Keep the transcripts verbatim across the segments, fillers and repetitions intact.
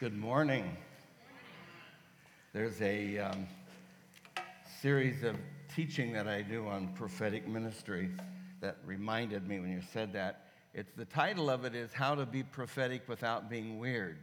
Good morning. There's a um, series of teaching that I do on prophetic ministry that reminded me when you said that. It's the title of it is How to Be Prophetic Without Being Weird.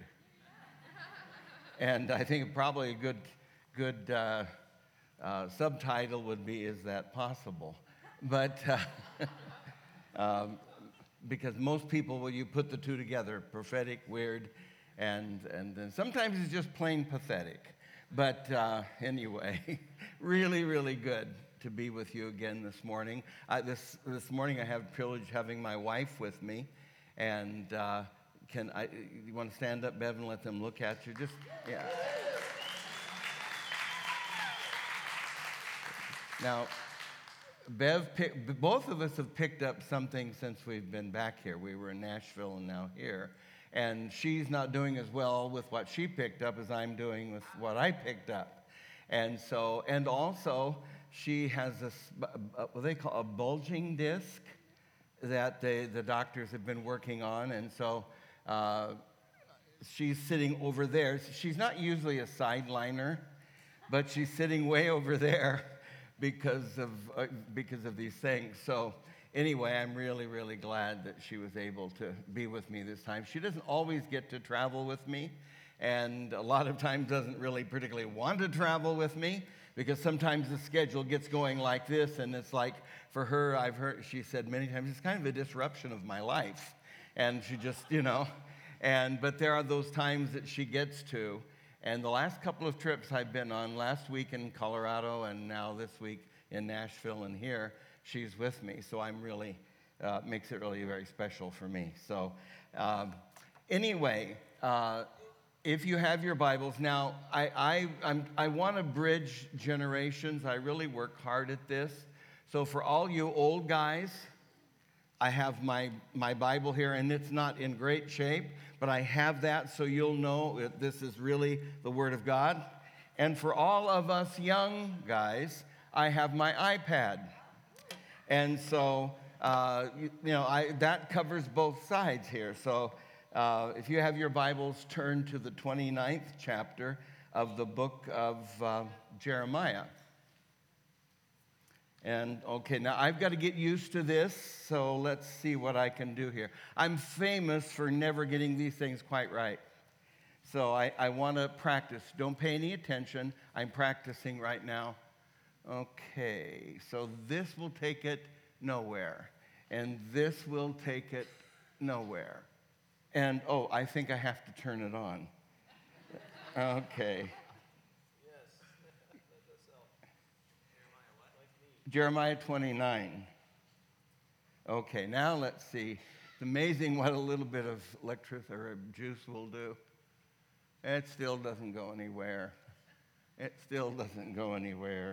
And I think probably a good, good uh, uh, subtitle would be, Is That Possible? But uh, um, because most people, when you put the two together, prophetic, weird, and and then sometimes it's just plain pathetic. But uh, anyway, really, really good to be with you again this morning. Uh, this this morning I have the privilege of having my wife with me, and uh, can I? You want to stand up, Bev, and let them look at you? Just yeah. Now, Bev, pick, both of us have picked up something since we've been back here. We were in Nashville and now here. And she's not doing as well with what she picked up as I'm doing with what I picked up. And so, and also, she has this, what they call a bulging disc that they, the doctors have been working on. And so, uh, she's sitting over there. She's not usually a sideliner, but she's sitting way over there because of uh, because of these things. So anyway, I'm really, really glad that she was able to be with me this time. She doesn't always get to travel with me, and a lot of times doesn't really particularly want to travel with me, because sometimes the schedule gets going like this, and it's like, for her, I've heard, she said many times, it's kind of a disruption of my life. And she just, you know, and but there are those times that she gets to. And the last couple of trips I've been on, last week in Colorado and now this week in Nashville and here, she's with me. So I'm really, uh, makes it really very special for me. So um, anyway, uh, if you have your Bibles, now I, I, I'm, I want to bridge generations. I really work hard at this. So for all you old guys, I have my, my Bible here, and it's not in great shape, but I have that so you'll know that this is really the Word of God. And for all of us young guys, I have my iPad. And so, uh, you, you know, I, that covers both sides here. So uh, if you have your Bibles, turn to the twenty-ninth chapter of the book of uh, Jeremiah. And, okay, now I've got to get used to this, so let's see what I can do here. I'm famous for never getting these things quite right. So I, I want to practice. Don't pay any attention. I'm practicing right now. Okay, so this will take it nowhere. And this will take it nowhere. And, oh, I think I have to turn it on. Okay. Jeremiah twenty-nine. Okay, now let's see. It's amazing what a little bit of electricity or juice will do. It still doesn't go anywhere. It still doesn't go anywhere.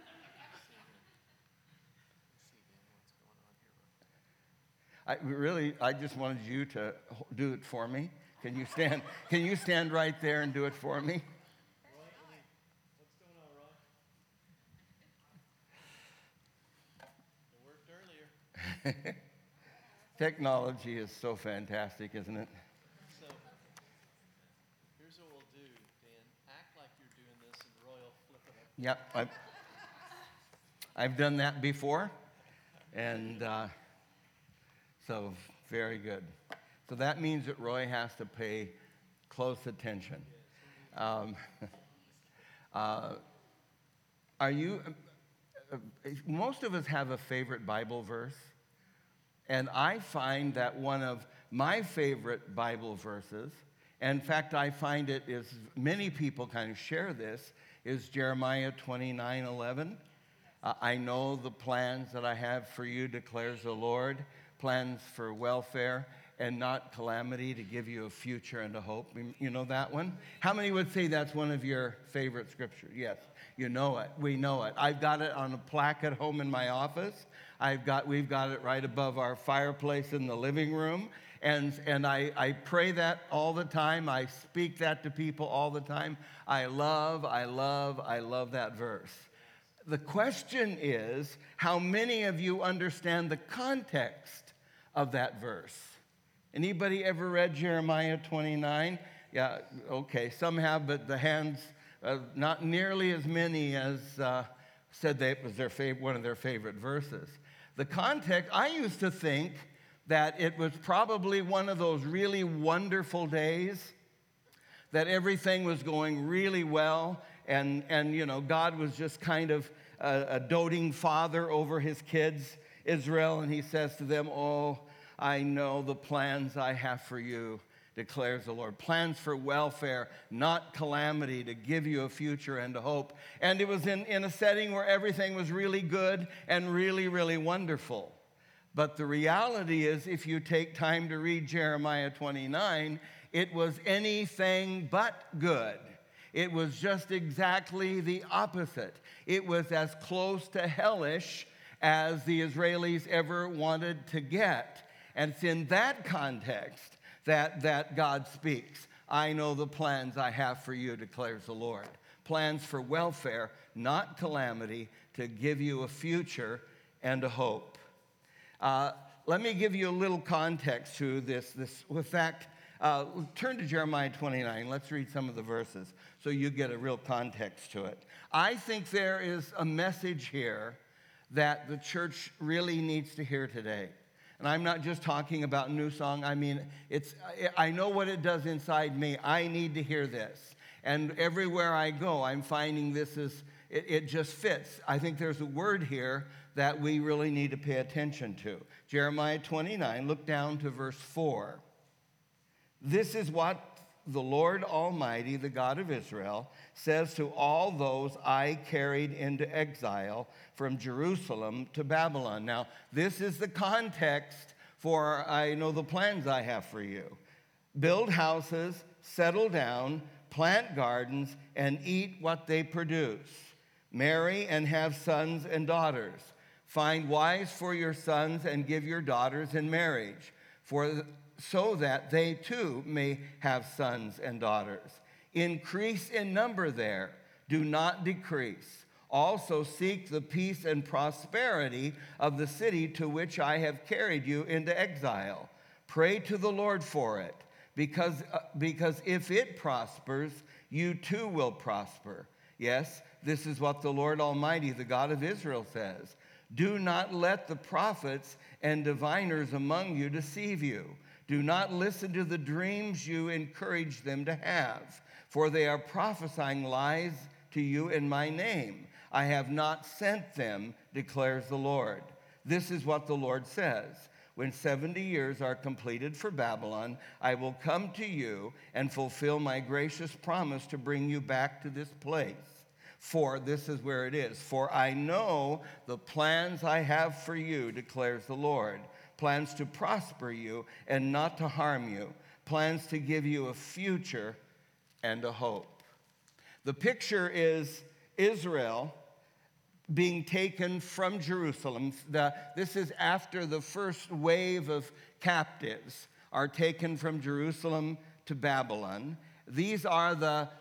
I really, I just wanted you to do it for me. Can you stand? Can you stand right there and do it for me? Technology is so fantastic, isn't it? So, here's what we'll do, Dan. Act like you're doing this, and Roy will flip it up. Yep, I've, I've done that before, and uh, so very good. So that means that Roy has to pay close attention. Um, uh, are you? Uh, most of us have a favorite Bible verse. And I find that one of my favorite Bible verses, in fact, I find it is, many people kind of share this, is Jeremiah twenty-nine eleven. Uh, I know the plans that I have for you, declares the Lord, plans for welfare and not calamity, to give you a future and a hope. You know that one? How many would say that's one of your favorite scriptures? Yes, you know it. We know it. I've got it on a plaque at home in my office. I've got, we've got it right above our fireplace in the living room. And, and I, I pray that all the time. I speak that to people all the time. I love, I love, I love that verse. The question is, how many of you understand the context of that verse? Anybody ever read Jeremiah twenty-nine? yeah, okay. Some have, but the hands, uh, not nearly as many as uh, said that it was their fav- one of their favorite verses. The context, I used to think that it was probably one of those really wonderful days, that everything was going really well, and, and you know, God was just kind of a, a doting father over his kids, Israel, and he says to them, oh, I know the plans I have for you, declares the Lord. Plans for welfare, not calamity, to give you a future and a hope. And it was in, in a setting where everything was really good and really, really wonderful. But the reality is, if you take time to read Jeremiah twenty-nine, it was anything but good. It was just exactly the opposite. It was as close to hellish as the Israelis ever wanted to get. And it's in that context that, that God speaks. I know the plans I have for you, declares the Lord. Plans for welfare, not calamity, to give you a future and a hope. Uh, let me give you a little context to this. This, in fact, uh, turn to Jeremiah twenty-nine. Let's read some of the verses so you get a real context to it. I think there is a message here that the church really needs to hear today. And I'm not just talking about New Song. I mean, it's, I know what it does inside me. I need to hear this. And everywhere I go, I'm finding this is, it, it just fits. I think there's a word here that we really need to pay attention to. Jeremiah twenty-nine, look down to verse four. This is what the Lord Almighty, the God of Israel, says to all those I carried into exile from Jerusalem to Babylon. Now, this is the context for I know the plans I have for you. Build houses, settle down, plant gardens, and eat what they produce. Marry and have sons and daughters. Find wives for your sons and give your daughters in marriage, for so that they too may have sons and daughters. Increase in number there, do not decrease. Also seek the peace and prosperity of the city to which I have carried you into exile. Pray to the Lord for it, because, uh, because if it prospers, you too will prosper. Yes, this is what the Lord Almighty, the God of Israel, says. Do not let the prophets and diviners among you deceive you. Do not listen to the dreams you encourage them to have, for they are prophesying lies to you in my name. I have not sent them, declares the Lord. This is what the Lord says. When seventy years are completed for Babylon, I will come to you and fulfill my gracious promise to bring you back to this place. For this is where it is. For I know the plans I have for you, declares the Lord. Plans to prosper you and not to harm you. Plans to give you a future and a hope. The picture is Israel being taken from Jerusalem. The, this is after the first wave of captives are taken from Jerusalem to Babylon. These are the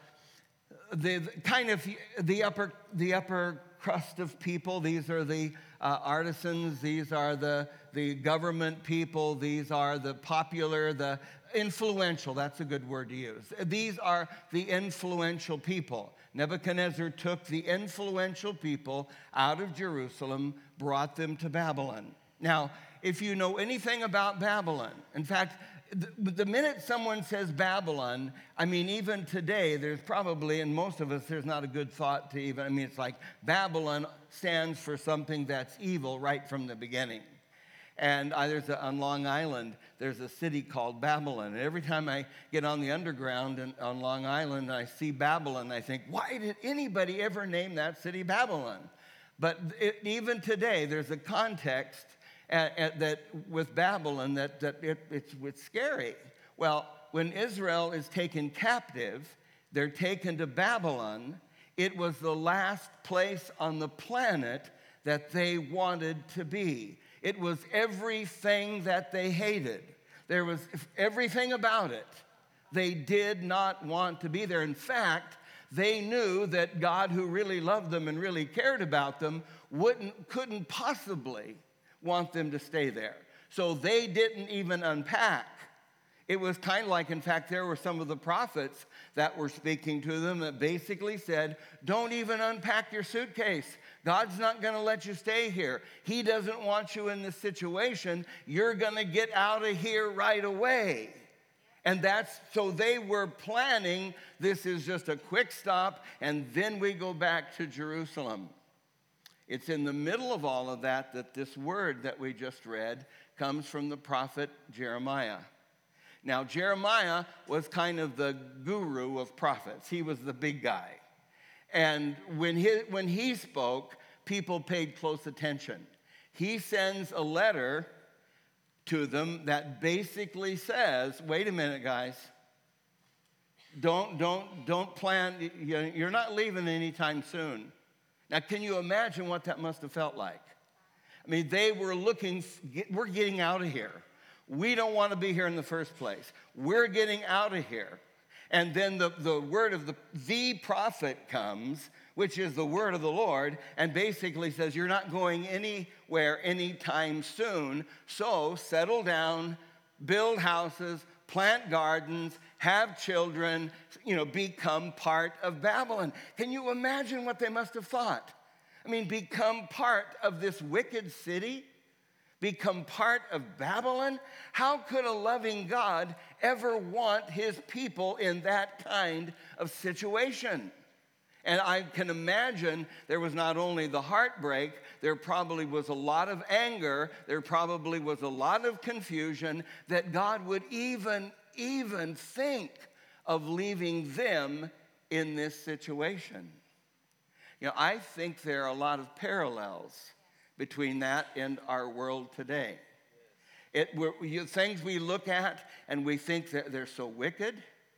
The, the kind of the upper the upper crust of people. These are the uh, artisans. These are the the government people. These are the popular, the influential. That's a good word to use. These are the influential people. Nebuchadnezzar took the influential people out of Jerusalem, brought them to Babylon. Now, if you know anything about Babylon, in fact, The, the minute someone says Babylon, I mean, even today, there's probably, and most of us, there's not a good thought to even, I mean, it's like Babylon stands for something that's evil right from the beginning. And I, there's a, on Long Island, there's a city called Babylon. And every time I get on the underground and, on Long Island and I see Babylon, I think, why did anybody ever name that city Babylon? But it, even today, there's a context At, at that with Babylon, that, that it, it's, it's scary. Well, when Israel is taken captive, they're taken to Babylon. It was the last place on the planet that they wanted to be. It was everything that they hated. There was everything about it. They did not want to be there. In fact, they knew that God, who really loved them and really cared about them, wouldn't, couldn't possibly want them to stay there. So they didn't even unpack It was kind of like, in fact, there were some of the prophets that were speaking to them that basically said, don't even unpack your suitcase. God's not going to let you stay here. He doesn't want you in this situation. You're going to get out of here right away. And that's, so they were planning, this is just a quick stop, and then we go back to Jerusalem. It's in the middle of all of that that this word that we just read comes from the prophet Jeremiah. Now, Jeremiah was kind of the guru of prophets. He was the big guy. And when he, when he spoke, people paid close attention. He sends a letter to them that basically says, wait a minute, guys. Don't, don't, don't plan. You're not leaving anytime soon. Now, can you imagine what that must have felt like? I mean, they were looking, we're getting out of here. We don't want to be here in the first place. We're getting out of here. And then the, the word of the, the prophet comes, which is the word of the Lord, and basically says, you're not going anywhere anytime soon, so settle down, build houses, plant gardens, have children, you know, become part of Babylon. Can you imagine what they must have thought? I mean, become part of this wicked city? Become part of Babylon? How could a loving God ever want his people in that kind of situation? And I can imagine there was not only the heartbreak, there probably was a lot of anger, there probably was a lot of confusion that God would even, even think of leaving them in this situation. You know, I think there are a lot of parallels between that and our world today. It, we're, you, things we look at and we think that they're so wicked.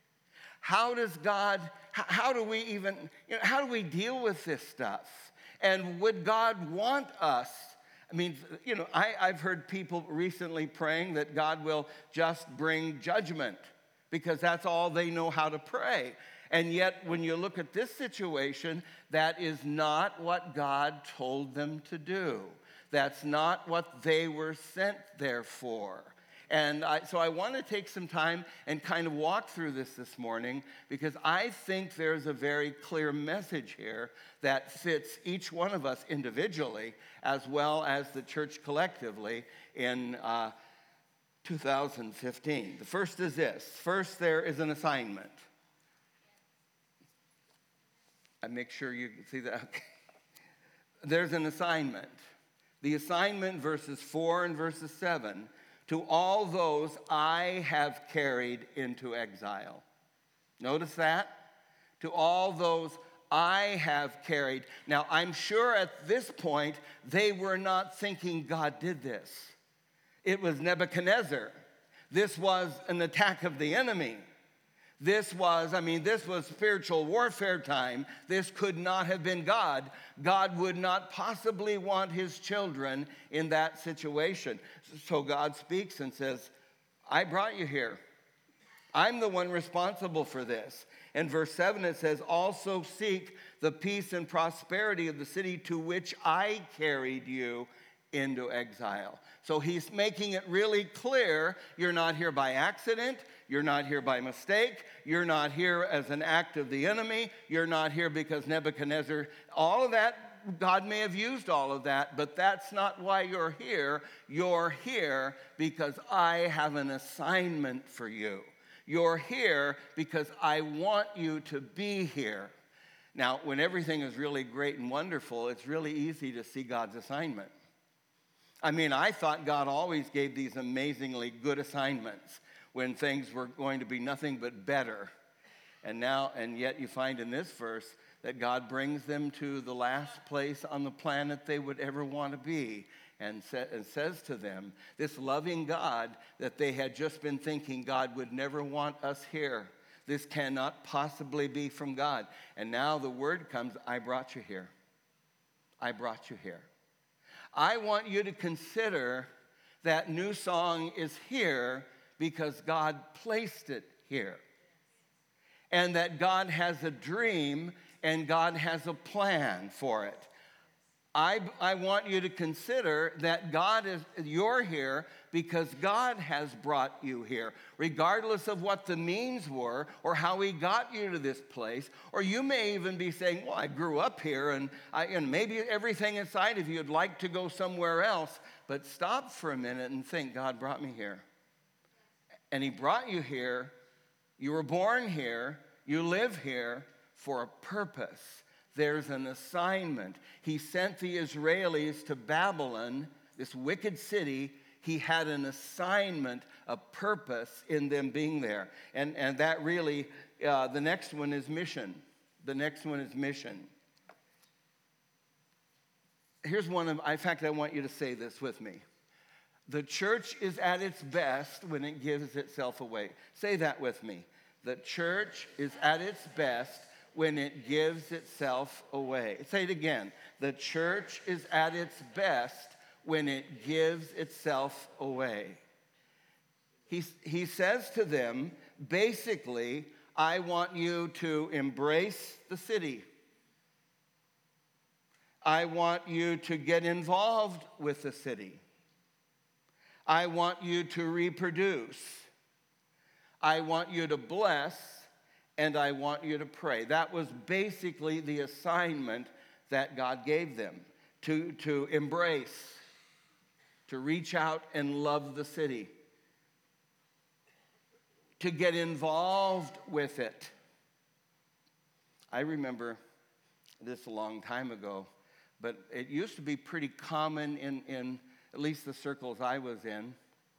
How does God, how, how do we even, you know, how do we deal with this stuff? And would God want us? I mean, you know, I, I've heard people recently praying that God will just bring judgment because that's all they know how to pray. And yet, when you look at this situation, that is not what God told them to do. That's not what they were sent there for. And I, so I want to take some time and kind of walk through this this morning because I think there's a very clear message here that fits each one of us individually as well as the church collectively in uh, two thousand fifteen. The first is this. First, there is an assignment. I make sure you see that. Okay. There's an assignment. The assignment, verses four and verses seven, to all those I have carried into exile. Notice that? To all those I have carried. Now, I'm sure at this point, they were not thinking God did this. It was Nebuchadnezzar. This was an attack of the enemy. This was, I mean, this was spiritual warfare time. This could not have been God. God would not possibly want his children in that situation. So God speaks and says, I brought you here. I'm the one responsible for this. In verse seven, it says, also seek the peace and prosperity of the city to which I carried you into exile. So he's making it really clear, you're not here by accident. You're not here by mistake. You're not here as an act of the enemy. You're not here because Nebuchadnezzar, all of that, God may have used all of that, but that's not why you're here. You're here because I have an assignment for you. You're here because I want you to be here. Now, when everything is really great and wonderful, it's really easy to see God's assignment. I mean, I thought God always gave these amazingly good assignments when things were going to be nothing but better. And now, and yet you find in this verse that God brings them to the last place on the planet they would ever want to be and, sa- and says to them, this loving God that they had just been thinking God would never want us here. This cannot possibly be from God. And now the word comes, I brought you here. I brought you here. I want you to consider that new song is here because God placed it here. And that God has a dream and God has a plan for it. I, I want you to consider that God is, you're here because God has brought you here, regardless of what the means were or how he got you to this place. Or you may even be saying, well, I grew up here and, I, and maybe everything inside of you would like to go somewhere else. But stop for a minute and think, God brought me here. And he brought you here. You were born here. You live here for a purpose. There's an assignment. He sent the Israelis to Babylon, this wicked city. He had an assignment, a purpose in them being there. And, and that really, uh, the next one is mission. The next one is mission. Here's one of, in fact, I want you to say this with me. The church is at its best when it gives itself away. Say that with me. The church is at its best when it gives itself away. Say it again. The church is at its best when it gives itself away. He, he says to them, basically, I want you to embrace the city. I want you to get involved with the city. I want you to reproduce. I want you to bless. And I want you to pray. That was basically the assignment that God gave them, to, to embrace, to reach out and love the city, to get involved with it. I remember this a long time ago, but it used to be pretty common in, in at least the circles I was in.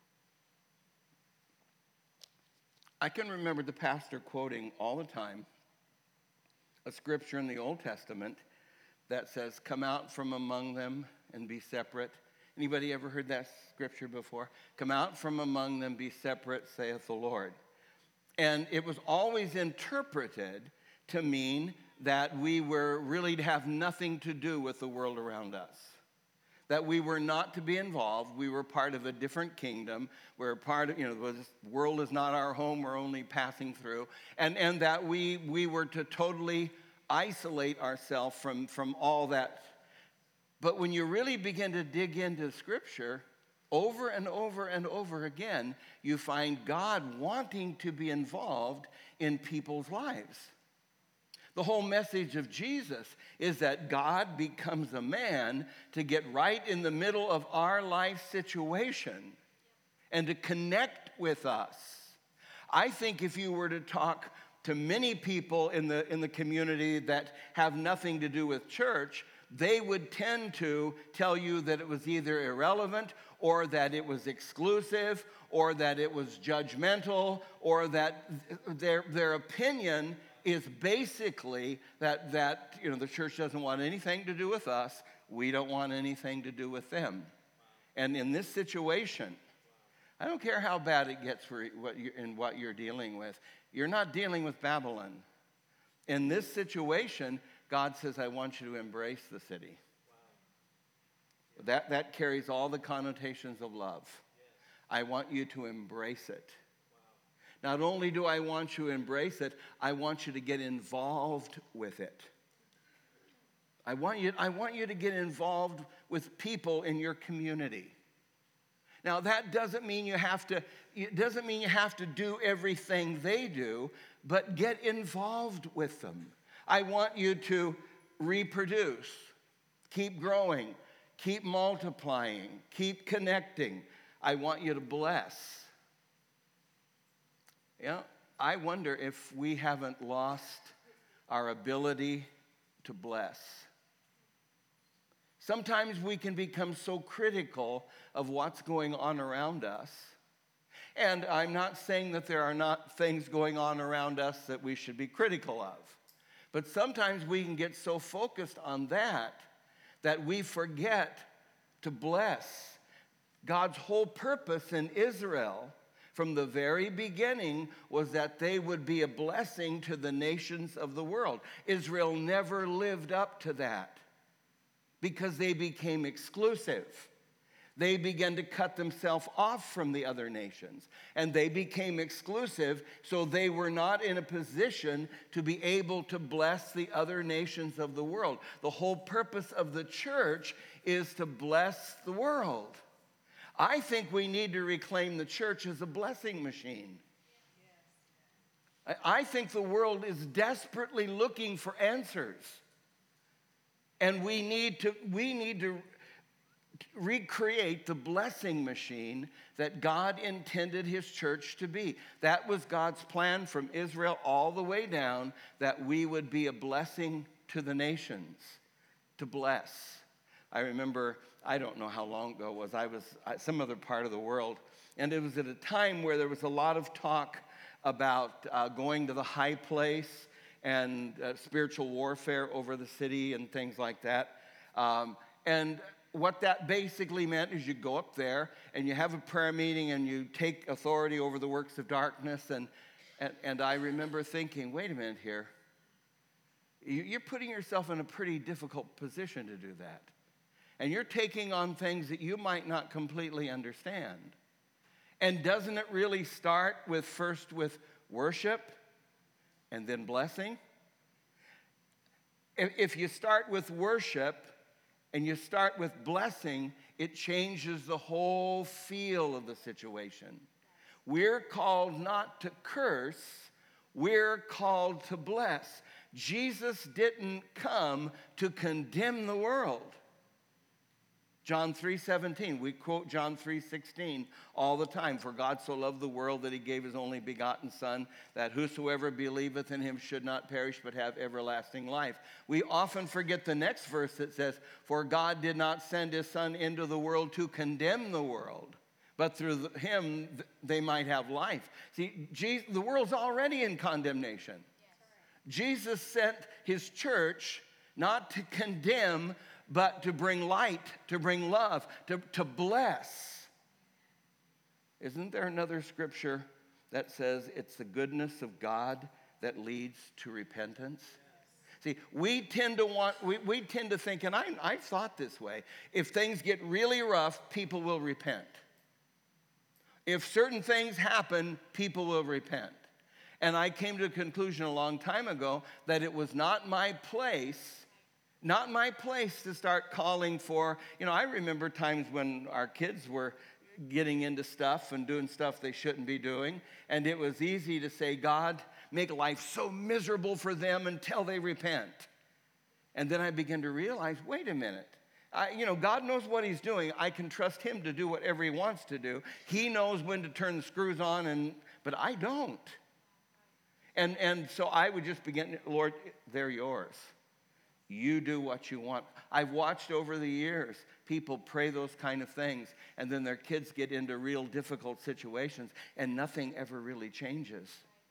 I can remember the pastor quoting all the time a scripture in the Old Testament that says, come out from among them and be separate. Anybody ever heard that scripture before? Come out from among them, be separate, saith the Lord. And it was always interpreted to mean that we were really to have nothing to do with the world around us. That we were not to be involved. We were part of a different kingdom. We're part of, you know, this world is not our home. We're only passing through. And, and that we, we were to totally isolate ourselves from, from all that. But when you really begin to dig into Scripture, over and over and over again, you find God wanting to be involved in people's lives. The whole message of Jesus is that God becomes a man to get right in the middle of our life situation and to connect with us. I think if you were to talk to many people in the, in the community that have nothing to do with church, they would tend to tell you that it was either irrelevant or that it was exclusive or that it was judgmental or that their, their opinion is basically that, that you know, the church doesn't want anything to do with us. We don't want anything to do with them. And in this situation, I don't care how bad it gets for what you, in what you're dealing with. You're not dealing with Babylon. In this situation, God says, I want you to embrace the city. Wow. That, that carries all the connotations of love. Yes. I want you to embrace it. Wow. Not only do I want you to embrace it, I want you to get involved with it. I want you, I want you to get involved with people in your community. Now, that doesn't mean you have to, it doesn't mean you have to do everything they do, but get involved with them. I want you to reproduce, keep growing, keep multiplying, keep connecting. I want you to bless. You know, I wonder if we haven't lost our ability to bless. Sometimes we can become so critical of what's going on around us. And I'm not saying that there are not things going on around us that we should be critical of. But sometimes we can get so focused on that that we forget to bless. God's whole purpose in Israel from the very beginning was that they would be a blessing to the nations of the world. Israel never lived up to that because they became exclusive. They began to cut themselves off from the other nations, and they became exclusive, so they were not in a position to be able to bless the other nations of the world. The whole purpose of the church is to bless the world. I think we need to reclaim the church as a blessing machine. I think the world is desperately looking for answers, and we need to, we need to recreate the blessing machine that God intended his church to be. That was God's plan from Israel all the way down, that we would be a blessing to the nations, to bless. I remember, I don't know how long ago it was, I was some other part of the world, and it was at a time where there was a lot of talk about uh, going to the high place and uh, spiritual warfare over the city and things like that. Um, and what that basically meant is you go up there and you have a prayer meeting and you take authority over the works of darkness. And, and, and I remember thinking, wait a minute here. You're putting yourself in a pretty difficult position to do that. And you're taking on things that you might not completely understand. And doesn't it really start with first with worship and then blessing? If you start with worship and you start with blessing, it changes the whole feel of the situation. We're called not to curse, we're called to bless. Jesus didn't come to condemn the world. John three seventeen, we quote John three sixteen all the time. For God so loved the world that he gave his only begotten Son, that whosoever believeth in him should not perish but have everlasting life. We often forget the next verse that says, for God did not send his Son into the world to condemn the world, but through him they might have life. See, Jesus, the world's already in condemnation. Jesus sent his church not to condemn, but to bring light, to bring love, to, to bless. Isn't there another scripture that says it's the goodness of God that leads to repentance? See, we tend to want, we, we tend to think, and I, I've thought this way, if things get really rough, people will repent. If certain things happen, people will repent. And I came to a conclusion a long time ago that it was not my place Not my place to start calling for, you know, I remember times when our kids were getting into stuff and doing stuff they shouldn't be doing, and it was easy to say, God, make life so miserable for them until they repent. And then I began to realize, wait a minute, I, you know, God knows what he's doing. I can trust him to do whatever he wants to do. He knows when to turn the screws on, and but I don't. And, and so I would just begin, Lord, they're yours. You do what you want. I've watched over the years people pray those kind of things, and then their kids get into real difficult situations, and nothing ever really changes.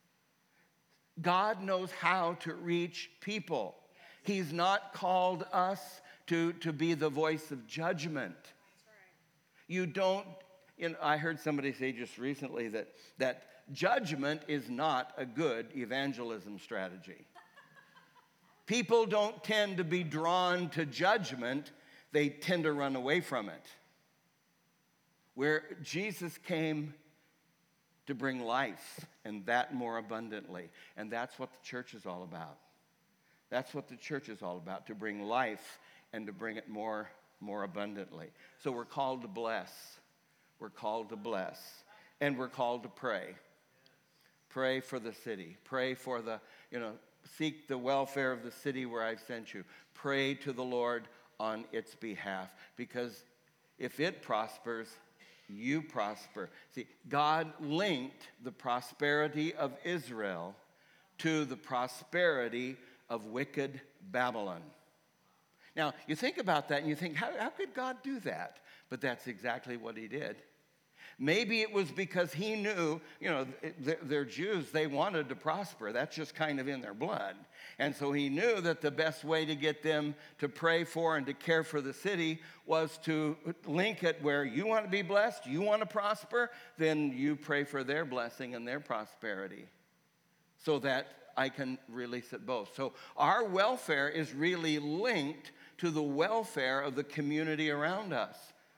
God knows how to reach people. He's not called us to, to be the voice of judgment. You don't, you know, I heard somebody say just recently that, that judgment is not a good evangelism strategy. People don't tend to be drawn to judgment. They tend to run away from it. Where Jesus came to bring life, and that more abundantly. And that's what the church is all about. That's what the church is all about, to bring life and to bring it more, more abundantly. So we're called to bless. We're called to bless. And we're called to pray. Pray for the city. Pray for the, you know, seek the welfare of the city where I've sent you. Pray to the Lord on its behalf, because if it prospers, you prosper. See, God linked the prosperity of Israel to the prosperity of wicked Babylon. Now, you think about that and you think, how, how could God do that? But that's exactly what he did. Maybe it was because he knew, you know, they're Jews, they wanted to prosper. That's just kind of in their blood. And so he knew that the best way to get them to pray for and to care for the city was to link it where you want to be blessed, you want to prosper, then you pray for their blessing and their prosperity so that I can release it both. So our welfare is really linked to the welfare of the community around us.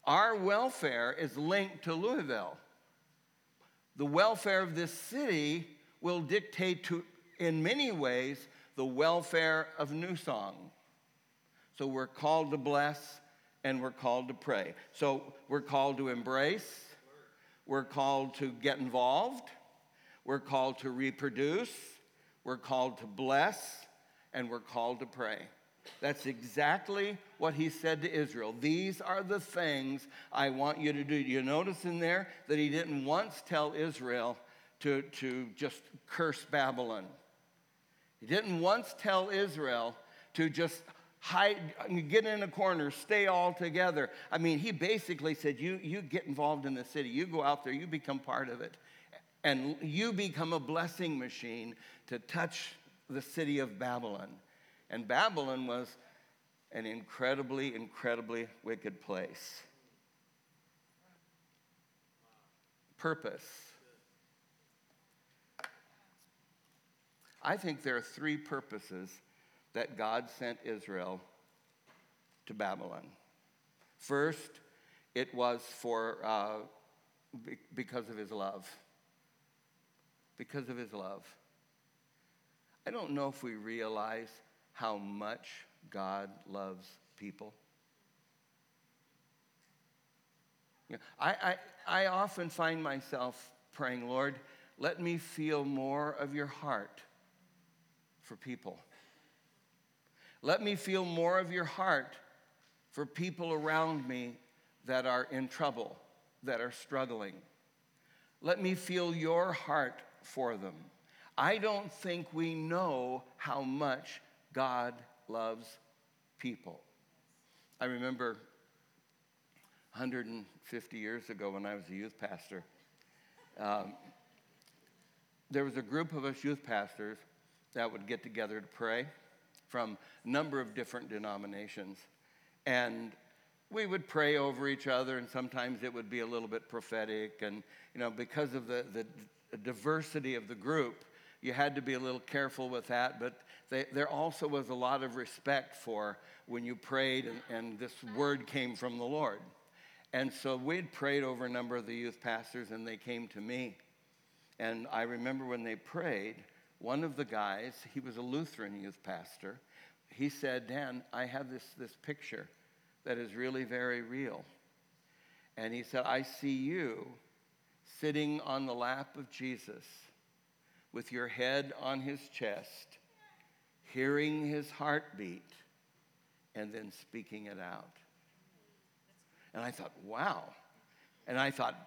Our welfare is linked to Louisville. The welfare of this city will dictate to, in many ways, the welfare of New Song. So we're called to bless and we're called to pray. So we're called to embrace, we're called to get involved, we're called to reproduce, we're called to bless, and we're called to pray. That's exactly what he said to Israel. These are the things I want you to do. You notice in there that he didn't once tell Israel to, to just curse Babylon. He didn't once tell Israel to just hide, get in a corner, stay all together. I mean, he basically said, you, you get involved in the city. You go out there, you become part of it. And you become a blessing machine to touch the city of Babylon. And Babylon was an incredibly, incredibly wicked place. Purpose. I think there are three purposes that God sent Israel to Babylon. First, it was for uh, be- because of his love. Because of his love. I don't know if we realize how much God loves people. You know, I, I, I often find myself praying, Lord, let me feel more of your heart for people. Let me feel more of your heart for people around me that are in trouble, that are struggling. Let me feel your heart for them. I don't think we know how much God loves people. I remember one hundred fifty years ago when I was a youth pastor, um, there was a group of us youth pastors that would get together to pray from a number of different denominations. And we would pray over each other, and sometimes it would be a little bit prophetic. And, you know, because of the, the diversity of the group, you had to be a little careful with that. But they, there also was a lot of respect for when you prayed and, and this word came from the Lord. And so we'd prayed over a number of the youth pastors, and they came to me. And I remember when they prayed, one of the guys, he was a Lutheran youth pastor, he said, Dan, I have this, this picture that is really very real. And he said, I see you sitting on the lap of Jesus with your head on his chest, hearing his heartbeat, and then speaking it out. And I thought, wow. And I thought,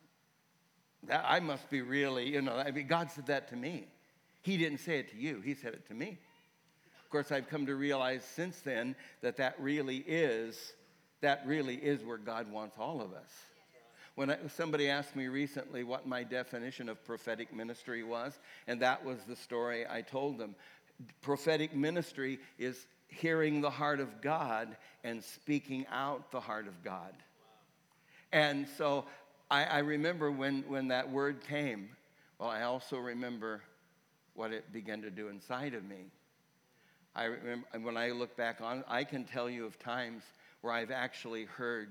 that I must be really, you know, I mean, God said that to me. He didn't say it to you. He said it to me. Of course, I've come to realize since then that that really is, that really is where God wants all of us. When I, somebody asked me recently what my definition of prophetic ministry was, and that was the story I told them. Prophetic ministry is hearing the heart of God and speaking out the heart of God. And so I, I remember when, when that word came, well, I also remember what it began to do inside of me. I remember when I look back on, I can tell you of times where I've actually heard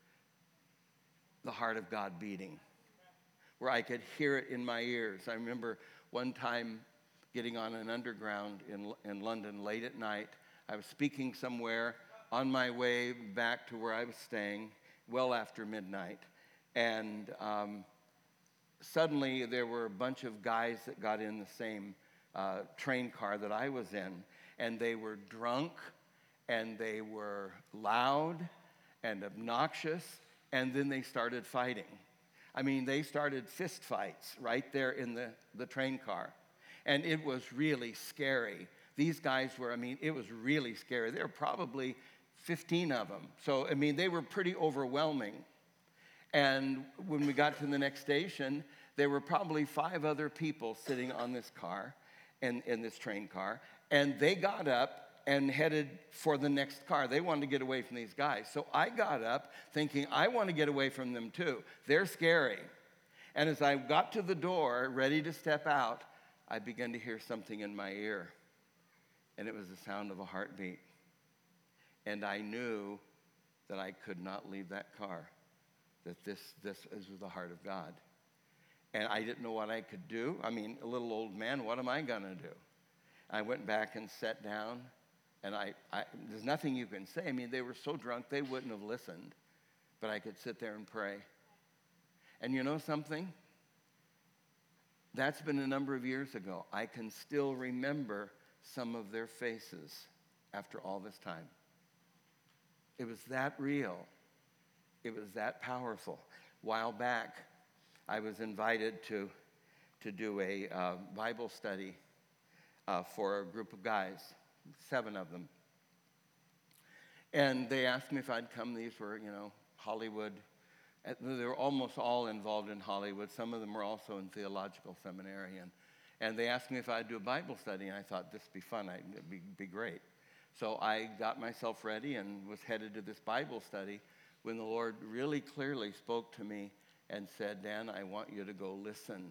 the heart of God beating, where I could hear it in my ears. I remember one time getting on an underground in, in London late at night. I was speaking somewhere on my way back to where I was staying, well after midnight. And um, suddenly there were a bunch of guys that got in the same uh, train car that I was in. And they were drunk, and they were loud and obnoxious, and then they started fighting. I mean, they started fist fights right there in the, the train car. And it was really scary. These guys were, I mean, it was really scary. There were probably fifteen of them. So, I mean, they were pretty overwhelming. And when we got to the next station, there were probably five other people sitting on this car, in, in this train car. And they got up and headed for the next car. They wanted to get away from these guys. So I got up thinking, I want to get away from them too. They're scary. And as I got to the door, ready to step out, I began to hear something in my ear. And it was the sound of a heartbeat. And I knew that I could not leave that car. that this, this is the heart of God. And I didn't know what I could do. I mean, a little old man, what am I going to do? I went back and sat down, and I, I, there's nothing you can say. I mean, they were so drunk, they wouldn't have listened. But I could sit there and pray. And you know something? That's been a number of years ago. I can still remember some of their faces after all this time. It was that real. It was that powerful. A while back, I was invited to, to do a uh, Bible study uh, for a group of guys, seven of them. And they asked me if I'd come. These were, you know, Hollywood. They were almost all involved in Hollywood. Some of them were also in theological seminary. And, and they asked me if I'd do a Bible study, and I thought this would be fun. I'd, it'd be, be great. So I got myself ready and was headed to this Bible study when the Lord really clearly spoke to me and said, Dan, I want you to go listen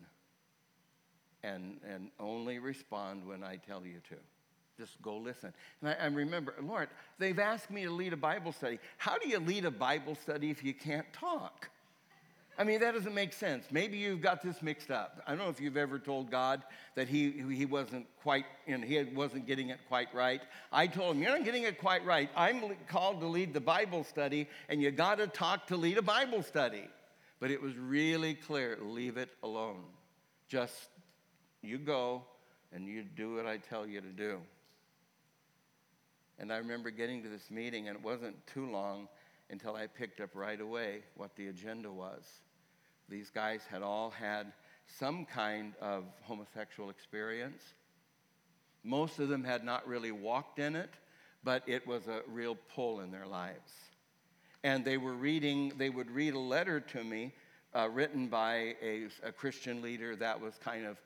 and, and only respond when I tell you to. Just go listen. And I, I remember, Lord, they've asked me to lead a Bible study. How do you lead a Bible study if you can't talk? I mean, that doesn't make sense. Maybe you've got this mixed up. I don't know if you've ever told God that he, he wasn't quite, you know, he wasn't getting it quite right. I told him, you're not getting it quite right. I'm called to lead the Bible study, and you got to talk to lead a Bible study. But it was really clear, leave it alone. Just, you go, and you do what I tell you to do. And I remember getting to this meeting, and it wasn't too long until I picked up right away what the agenda was. These guys had all had some kind of homosexual experience. Most of them had not really walked in it, but it was a real pull in their lives. And they were reading, they would read a letter to me uh, written by a, a Christian leader that was kind of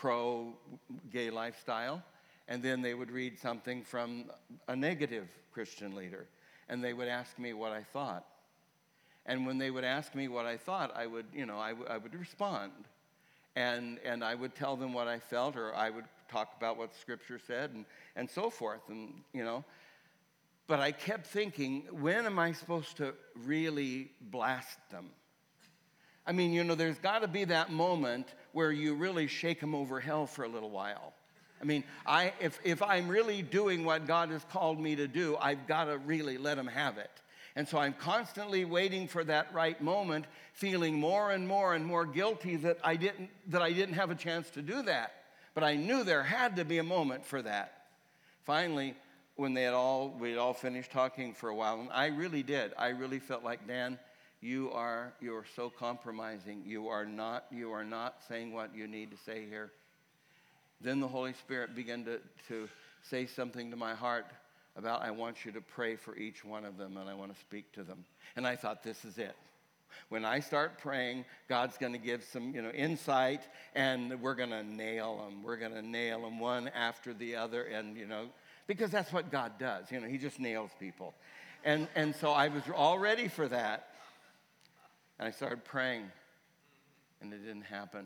pro-gay lifestyle. And then they would read something from a negative Christian leader. And they would ask me what I thought. And when they would ask me what I thought, I would, you know, I, w- I would respond. And, and I would tell them what I felt, or I would talk about what Scripture said, and, and so forth. And, you know, but I kept thinking, when am I supposed to really blast them? I mean, you know, there's got to be that moment where you really shake them over hell for a little while. I mean, I, if, if I'm really doing what God has called me to do, I've got to really let him have it. And so I'm constantly waiting for that right moment, feeling more and more and more guilty that I didn't, that I didn't have a chance to do that. But I knew there had to be a moment for that. Finally, when they had all, we had all finished talking for a while, and I really did. I really felt like, Dan, you are, you are so compromising. You are not, you are not saying what you need to say here. Then the Holy Spirit began to, to say something to my heart about, I want you to pray for each one of them, and I want to speak to them. And I thought, this is it. When I start praying, God's going to give some, you know, insight, and we're going to nail them. We're going to nail them one after the other, and, you know, because that's what God does. You know, he just nails people. And, and so I was all ready for that. And I started praying, and it didn't happen.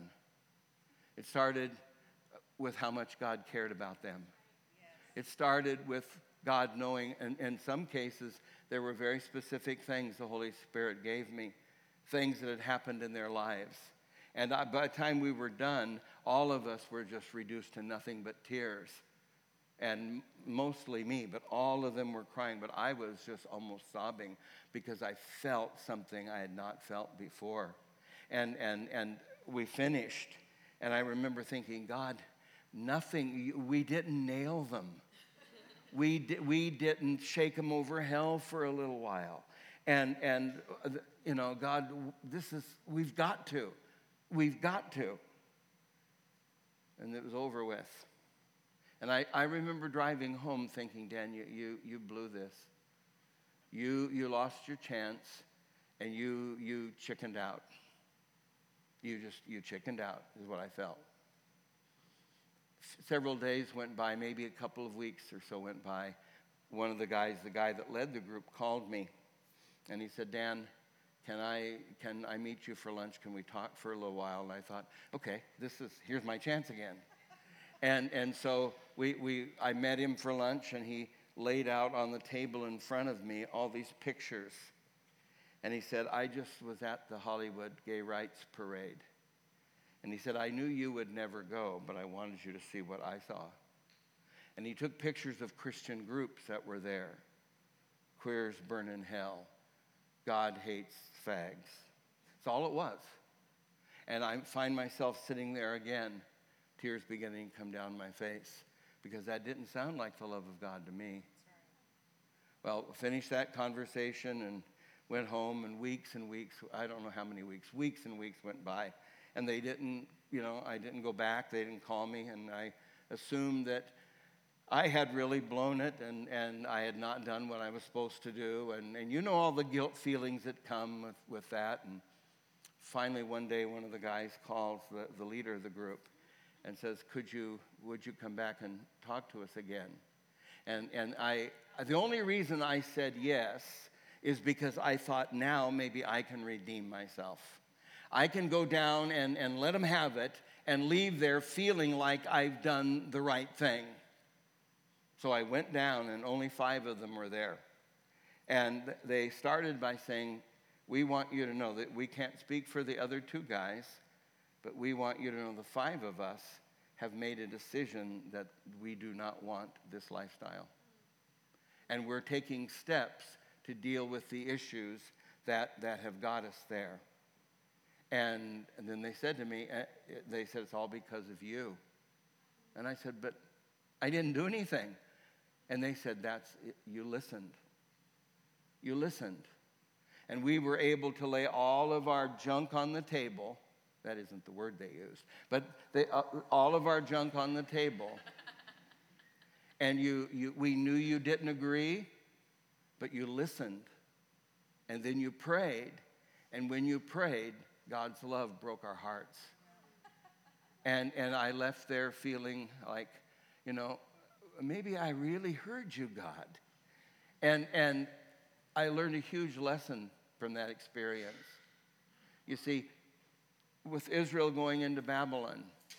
It started with how much God cared about them. It started with God knowing, and in some cases, there were very specific things the Holy Spirit gave me, things that had happened in their lives. And I, by the time we were done, all of us were just reduced to nothing but tears. And mostly me, but all of them were crying. But I was just almost sobbing because I felt something I had not felt before. And, and, and we finished, and I remember thinking, God, nothing, we didn't nail them. We, di- we didn't shake them over hell for a little while. And, and you know, God, this is, we've got to. We've got to. And it was over with. And I, I remember driving home thinking, Dan, you, you, you blew this. You, you lost your chance, and you, you chickened out. You just, you chickened out is what I felt. Several days went by, maybe a couple of weeks or so went by. One of the guys, the guy that led the group, called me, and he said, Dan, can I can I meet you for lunch? Can we talk for a little while? And I thought, okay, this is here's my chance again. And and so we we I met him for lunch, and he laid out on the table in front of me all these pictures. And he said, I just was at the Hollywood Gay Rights Parade. And he said, I knew you would never go, but I wanted you to see what I saw. And he took pictures of Christian groups that were there. Queers Burn in Hell. God Hates Fags. That's all it was. And I find myself sitting there again, tears beginning to come down my face, because that didn't sound like the love of God to me. Well, finished that conversation and went home, and weeks and weeks, I don't know how many weeks, weeks and weeks went by. And they didn't, you know, I didn't go back. They didn't call me. And I assumed that I had really blown it and, and I had not done what I was supposed to do. And, and you know all the guilt feelings that come with, with that. And finally, one day, one of the guys calls the, the leader of the group and says, could you, would you come back and talk to us again? And, and I, the only reason I said yes is because I thought now maybe I can redeem myself. I can go down and, and let them have it and leave there feeling like I've done the right thing. So I went down, and only five of them were there. And they started by saying, we want you to know that we can't speak for the other two guys, but we want you to know the five of us have made a decision that we do not want this lifestyle. And we're taking steps to deal with the issues that, that have got us there. And, and then they said to me, uh, they said, it's all because of you. And I said, but I didn't do anything. And they said, that's it. You listened. You listened. And we were able to lay all of our junk on the table. That isn't the word they used. But they, uh, all of our junk on the table. And you, you, we knew you didn't agree, but you listened. And then you prayed. And when you prayed, God's love broke our hearts. And, and I left there feeling like, you know, maybe I really heard you, God. And, and I learned a huge lesson from that experience. You see, with Israel going into Babylon,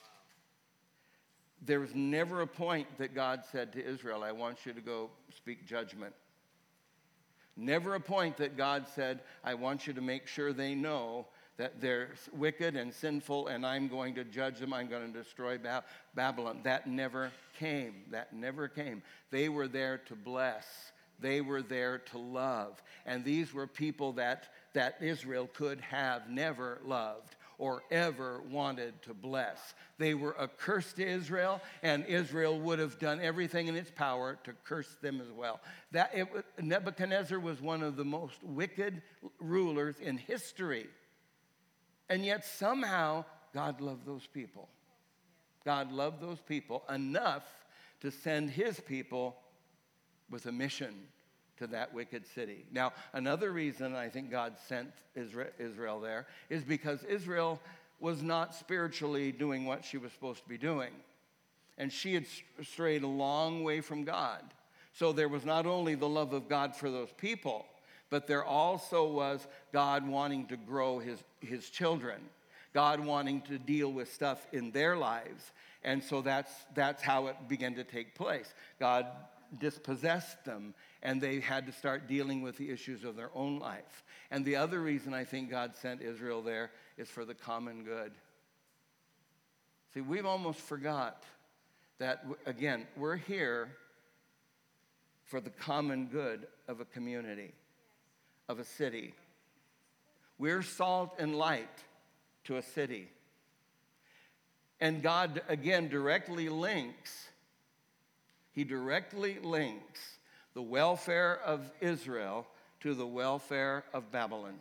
there was never a point that God said to Israel, I want you to go speak judgment. Never a point that God said, I want you to make sure they know that they're wicked and sinful, and I'm going to judge them, I'm going to destroy ba- Babylon. That never came. That never came. They were there to bless. They were there to love. And these were people that, that Israel could have never loved or ever wanted to bless. They were a curse to Israel, and Israel would have done everything in its power to curse them as well. That it, Nebuchadnezzar was one of the most wicked rulers in history. And yet somehow God loved those people. God loved those people enough to send his people with a mission to that wicked city. Now, another reason I think God sent Israel there is because Israel was not spiritually doing what she was supposed to be doing. And she had strayed a long way from God. So there was not only the love of God for those people, but there also was God wanting to grow his, his children, God wanting to deal with stuff in their lives. And so that's, that's how it began to take place. God dispossessed them, and they had to start dealing with the issues of their own life. And the other reason I think God sent Israel there is for the common good. See, we've almost forgot that, again, we're here for the common good of a community, of a city. We're salt and light to a city. And God, again, directly links, he directly links the welfare of Israel to the welfare of Babylon.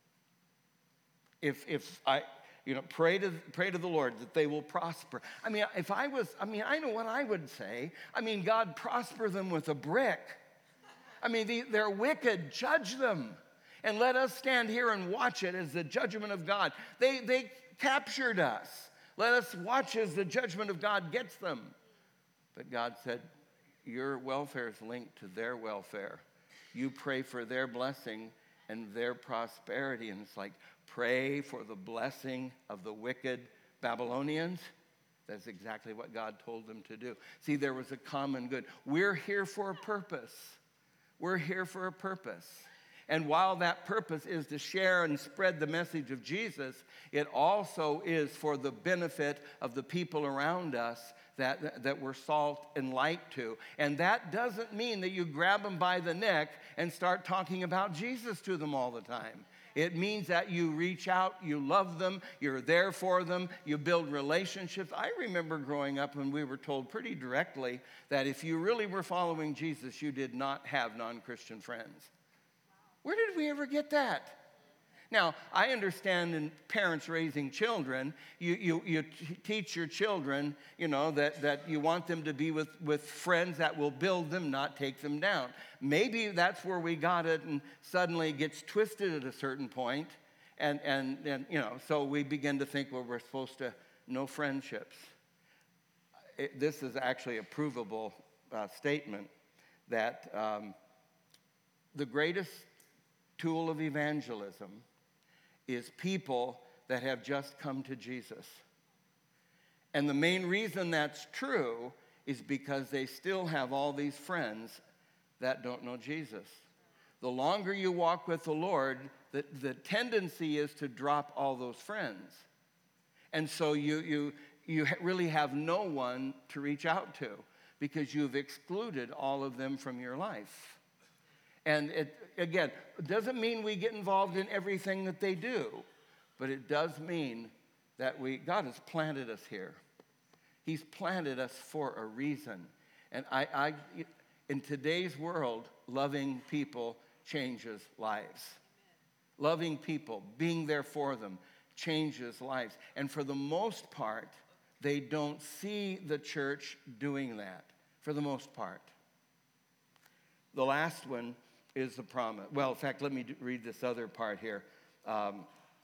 If, if I, you know, pray to, pray to the Lord that they will prosper. I mean, if I was, I mean, I know what I would say. I mean, God, prosper them with a brick. I mean, the, they're wicked, judge them. And let us stand here and watch it as the judgment of God. They, they captured us. Let us watch as the judgment of God gets them. But God said, your welfare is linked to their welfare. You pray for their blessing and their prosperity. And it's like, pray for the blessing of the wicked Babylonians. That's exactly what God told them to do. See, there was a common good. We're here for a purpose. We're here for a purpose. And while that purpose is to share and spread the message of Jesus, it also is for the benefit of the people around us that, that we're salt and light to. And that doesn't mean that you grab them by the neck and start talking about Jesus to them all the time. It means that you reach out, you love them, you're there for them, you build relationships. I remember growing up when we were told pretty directly that if you really were following Jesus, you did not have non-Christian friends. Where did we ever get that? Now, I understand in parents raising children, you, you, you t- teach your children, you know, that, that you want them to be with, with friends that will build them, not take them down. Maybe that's where we got it, and suddenly it gets twisted at a certain point, and, and, and you know, so we begin to think, well, we're supposed to know friendships. It, this is actually a provable uh, statement that um, the greatest tool of evangelism is people that have just come to Jesus. And the main reason that's true is because they still have all these friends that don't know Jesus. The longer you walk with the Lord, the, the tendency is to drop all those friends. And so you, you, you really have no one to reach out to because you've excluded all of them from your life. And it, again, it doesn't mean we get involved in everything that they do, but it does mean that we, God has planted us here. He's planted us for a reason. And I, I, in today's world, loving people changes lives. Loving people, being there for them, changes lives. And for the most part, they don't see the church doing that, for the most part. The last one is the promise. Well, in fact, let me do, read this other part here. Um,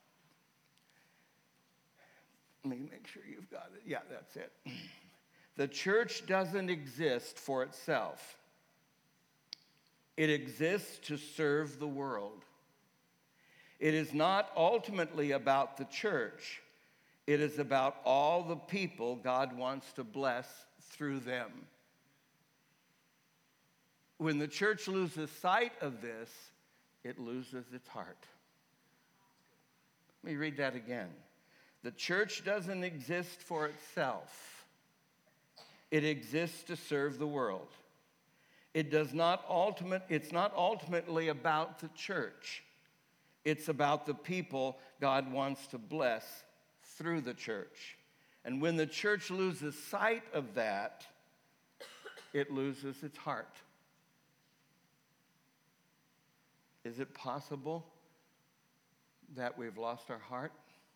let me make sure you've got it. Yeah, that's it. The church doesn't exist for itself. It exists to serve the world. It is not ultimately about the church. It is about all the people God wants to bless through them. When the church loses sight of this, it loses its heart. Let me read that again. The church doesn't exist for itself. It exists to serve the world. It does not ultimate, it's not ultimately about the church. It's about the people God wants to bless through the church. And when the church loses sight of that, it loses its heart. Is it possible that we've lost our heart?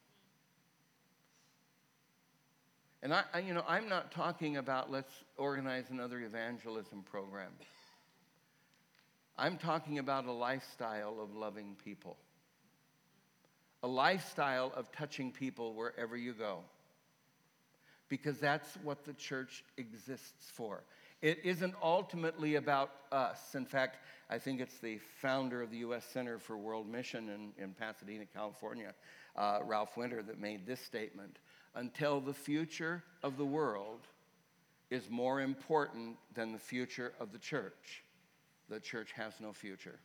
And I, I, you know, I'm not talking about let's organize another evangelism program. I'm talking about a lifestyle of loving people. A lifestyle of touching people wherever you go. Because that's what the church exists for. It isn't ultimately about us. In fact, I think it's the founder of the U S Center for World Mission in, in Pasadena, California, uh, Ralph Winter, that made this statement. Until the future of the world is more important than the future of the church, the church has no future.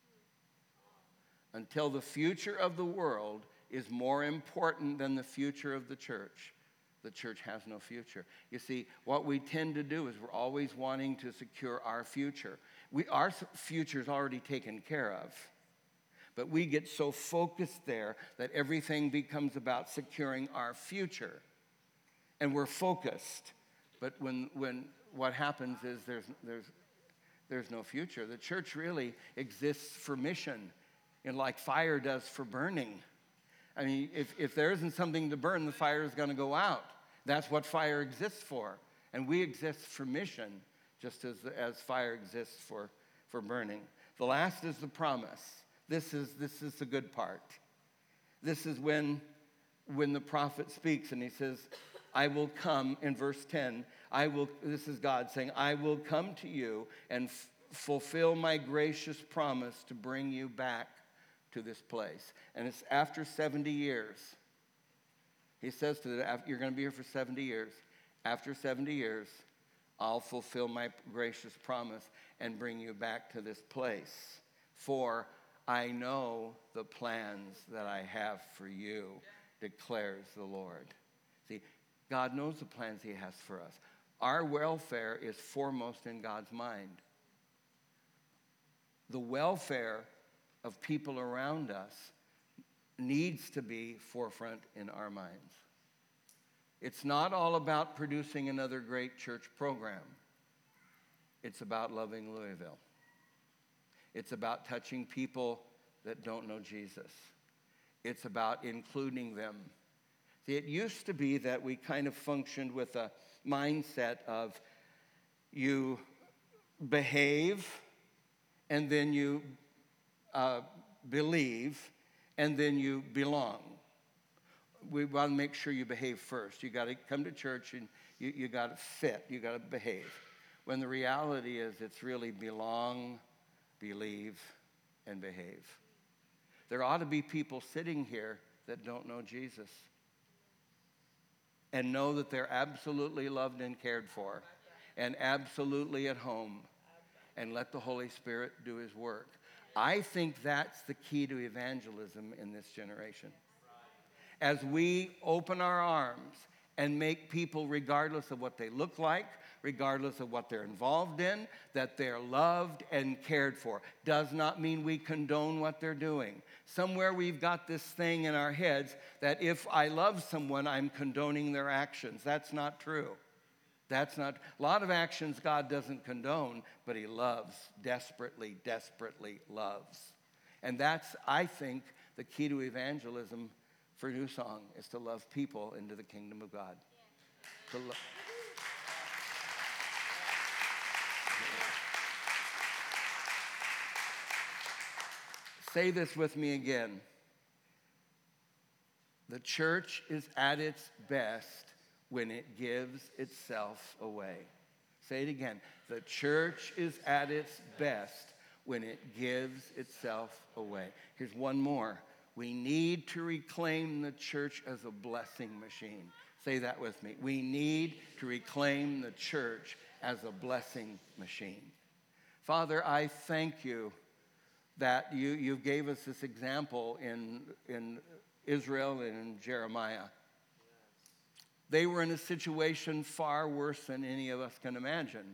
Until the future of the world is more important than the future of the church, the church has no future. You see, what we tend to do is we're always wanting to secure our future. We, our future is already taken care of. But we get so focused there that everything becomes about securing our future. And we're focused. But when, when what happens is there's, there's, there's no future. The church really exists for mission, and like fire does for burning. I mean, if, if there isn't something to burn, the fire is going to go out. That's what fire exists for. And we exist for mission, just as, as fire exists for, for burning. The last is the promise. This is, this is the good part. This is when, when the prophet speaks and he says, I will come, in verse ten, I will, this is God saying, I will come to you and f- fulfill my gracious promise to bring you back to this place. And it's after seventy years. He says to them, you're going to be here for seventy years. After seventy years, I'll fulfill my gracious promise and bring you back to this place. For I know the plans that I have for you, declares the Lord. See, God knows the plans he has for us. Our welfare is foremost in God's mind. The welfare of people around us needs to be forefront in our minds. It's not all about producing another great church program. It's about loving Louisville. It's about touching people that don't know Jesus. It's about including them. See, it used to be that we kind of functioned with a mindset of you behave and then you uh, believe and then you belong. We want to make sure you behave first. You got to come to church and you, you got to fit. You got to behave. When the reality is it's really belong, believe, and behave. There ought to be people sitting here that don't know Jesus and know that they're absolutely loved and cared for and absolutely at home, and let the Holy Spirit do his work. I think that's the key to evangelism in this generation. As we open our arms and make people, regardless of what they look like, regardless of what they're involved in, that they're loved and cared for. Does not mean we condone what they're doing. Somewhere we've got this thing in our heads that if I love someone, I'm condoning their actions. That's not true. That's not, a lot of actions God doesn't condone, but he loves, desperately, desperately loves. And that's, I think, the key to evangelism for New Song is to love people into the kingdom of God. To lo- Say this with me again. The church is at its best when it gives itself away. Say it again. The church is at its best when it gives itself away. Here's one more. We need to reclaim the church as a blessing machine. Say that with me. We need to reclaim the church as a blessing machine. Father, I thank you that you, you gave us this example in, in Israel and in Jeremiah. They were in a situation far worse than any of us can imagine.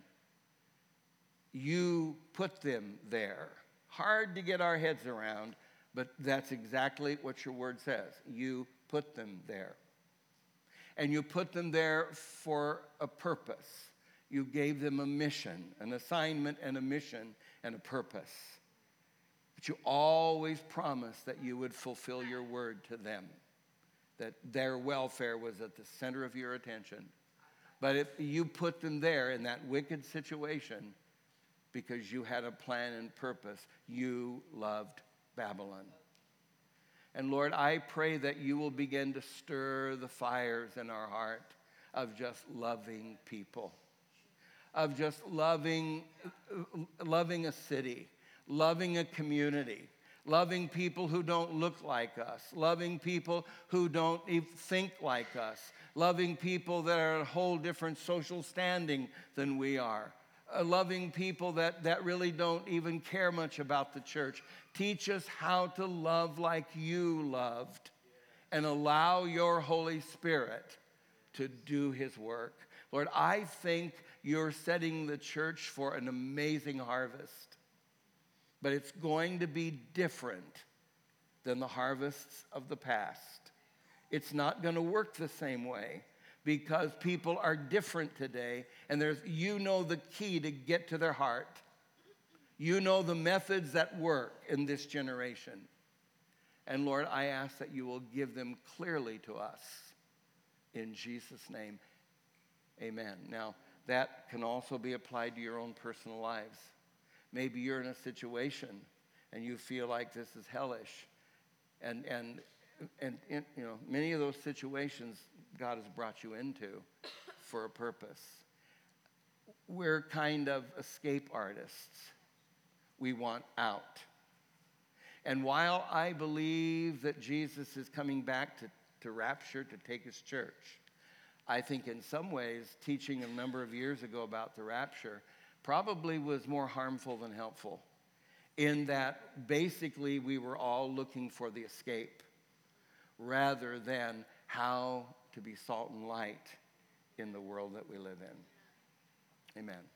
You put them there. Hard to get our heads around, but that's exactly what your word says. You put them there. And you put them there for a purpose. You gave them a mission, an assignment and a mission and a purpose. But you always promised that you would fulfill your word to them, that their welfare was at the center of your attention. But if you put them there in that wicked situation because you had a plan and purpose, you loved Babylon. And Lord, I pray that you will begin to stir the fires in our heart of just loving people, of just loving, loving a city, loving a community, loving people who don't look like us, loving people who don't even think like us, loving people that are at a whole different social standing than we are, uh, loving people that, that really don't even care much about the church. Teach us how to love like you loved and allow your Holy Spirit to do his work. Lord, I think you're setting the church for an amazing harvest. But it's going to be different than the harvests of the past. It's not going to work the same way because people are different today, and there's, you know the key to get to their heart. You know the methods that work in this generation. And Lord, I ask that you will give them clearly to us. In Jesus' name, amen. Now, that can also be applied to your own personal lives. Maybe you're in a situation and you feel like this is hellish. And, and, and, and, you know, many of those situations God has brought you into for a purpose. We're kind of escape artists. We want out. And while I believe that Jesus is coming back to, to rapture, to take his church, I think in some ways teaching a number of years ago about the rapture probably was more harmful than helpful. in that basically we were all looking for the escape rather than how to be salt and light in the world that we live in. Amen.